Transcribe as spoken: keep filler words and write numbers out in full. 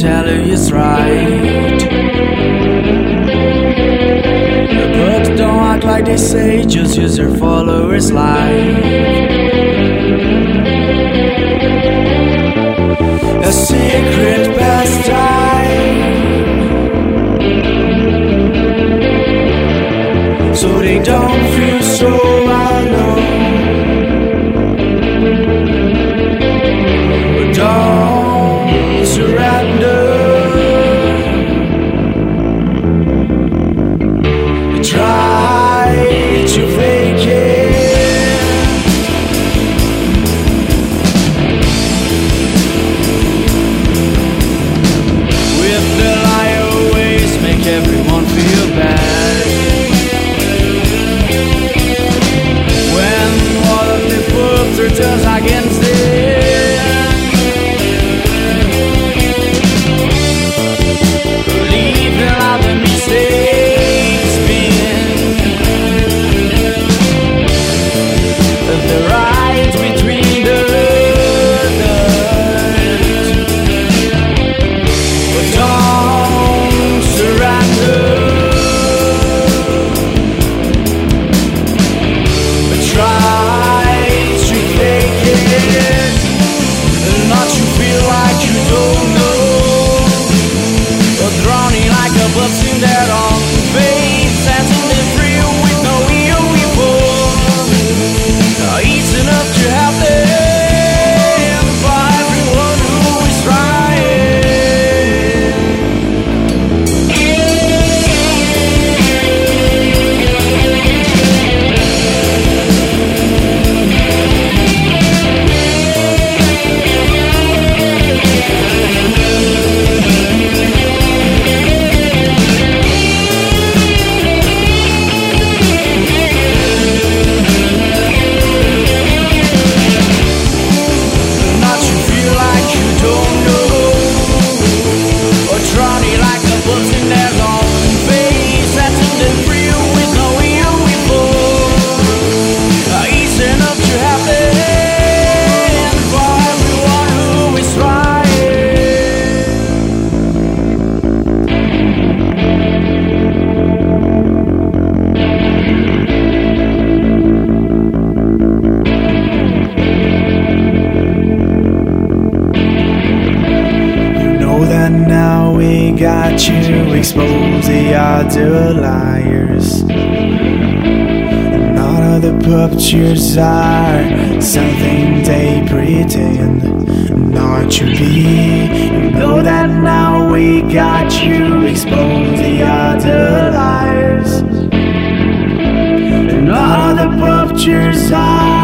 tell you it's right. The books don't act like they say, just use their followers' life. A secret pastime, so they don't feel so alone. But don't surrender. Try to fake it. With the lie always make everyone feel bad. When one of the pups turns against it, leaving out the mistakes been the right between the others. But don't surrender. But try to fake it, not to feel like you don't know. But drowning like a bus in their own face, setting them free with no ill before. Easy enough to have them for everyone who is trying. Not to feel like you don't know, or drowning like a bus in their own face, setting them free with no ill before. Easy enough to have them for everyone who is Now we got you exposed, the other liars. And all of the pictures are something they pretend not to be. You know that now we got you exposed, the other liars. And all of the pictures are